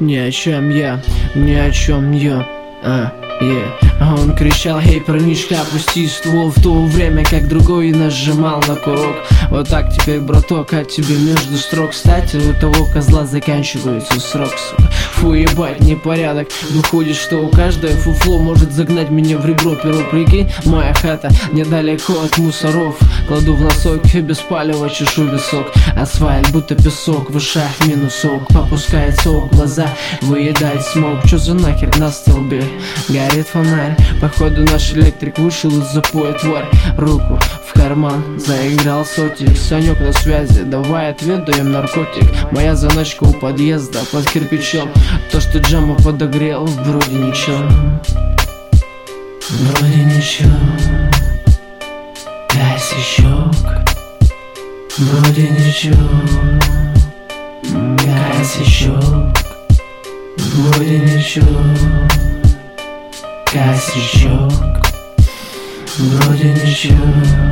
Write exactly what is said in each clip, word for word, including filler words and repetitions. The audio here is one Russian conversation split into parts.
ни о чем я, ни о чем я. А, yeah. А он кричал: эй, парнишка, опусти ствол, в то время как другой нажимал на курок. Вот так теперь, браток, от тебе между строк. Кстати, у того козла заканчивается срок, сука. Фу, ебать, непорядок. Выходит, что у каждого фуфло может загнать меня в ребро. Перо, прикинь, моя хата недалеко от мусоров. Кладу в носок и без палева чешу висок. Асфальт будто песок, в ушах минусок. Попускает сок, глаза выедает смог. Чё за нахер на столбе горит фонарь? Походу наш электрик вышел из запоя, тварь. Руку в карман, заиграл сотик. Санек на связи, давай отведаем наркотик. Моя заначка у подъезда под кирпичом. То, что Джамбо подогрел, вроде ничего. Вроде ничего. Косячок. Вроде ничего. Косячок. Вроде ничего. Косячок. Вроде ничего.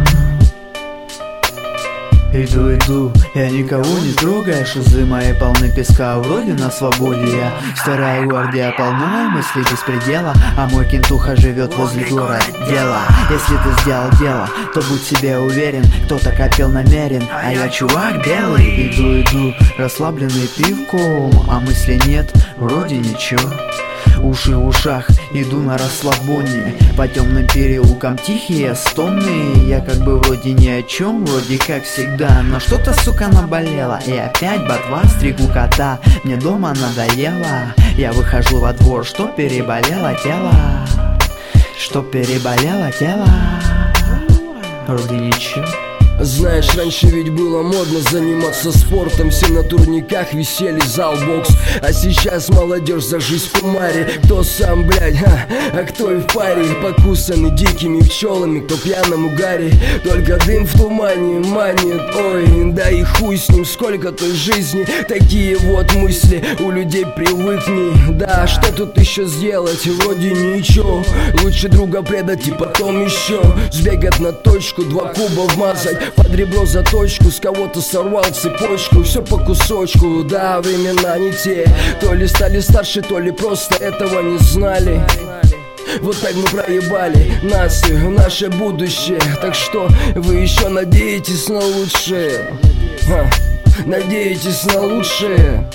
Иду, иду, я никого не трогаю, шузы мои полны песка, вроде на свободе я. Старая гвардия полна мыслей без предела, а мой кентуха живет возле городдела. Если ты сделал дело, то будь себе уверен, кто-то копил намерен, а я чувак белый. Иду, иду, расслабленный пивком, а мысли нет, вроде ничего. Уши в ушах, иду на расслабоне. По темным переулкам тихие стоны. Я как бы вроде ни о чем, вроде как всегда. Но что-то, сука, наболело. И опять ботва, стригу кота. Мне дома надоело. Я выхожу во двор, что переболело тело. Что переболело тело. Вроде ничего. Знаешь, раньше ведь было модно заниматься спортом. Все на турниках висели, зал, бокс. А сейчас молодежь за жизнь в кумаре. Кто сам, блядь, а, а кто и в паре. Покусанный дикими пчелами, кто пьяном угаре. Только дым в тумане манит, ой, да и хуй с ним. Сколько той жизни, такие вот мысли. У людей привыкни, да, что тут еще сделать? Вроде ничего. Лучше друга предать и потом еще сбегать на точку, два куба вмазать под ребро за точку, с кого-то сорвал цепочку. Все по кусочку, да, времена не те. То ли стали старше, то ли просто этого не знали. Вот так мы проебали нацию, наше будущее. Так что вы еще надеетесь на лучшее? Ха, надеетесь на лучшее?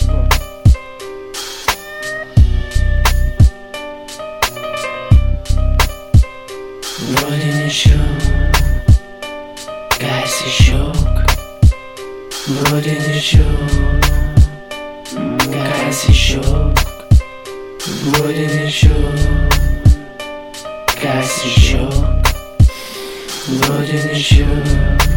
Вроде ничего. Косячок. Вроде ничего. Косячок. Вроде ничего. Косячок. Вроде ничего.